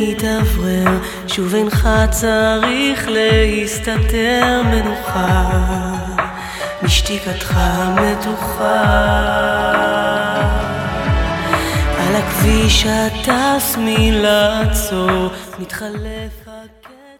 להתאוורר, שוב אינך צריך להסתתר, מנוחה משתיקתך מתוחה. על הכביש הטס מלעצור, מתחלף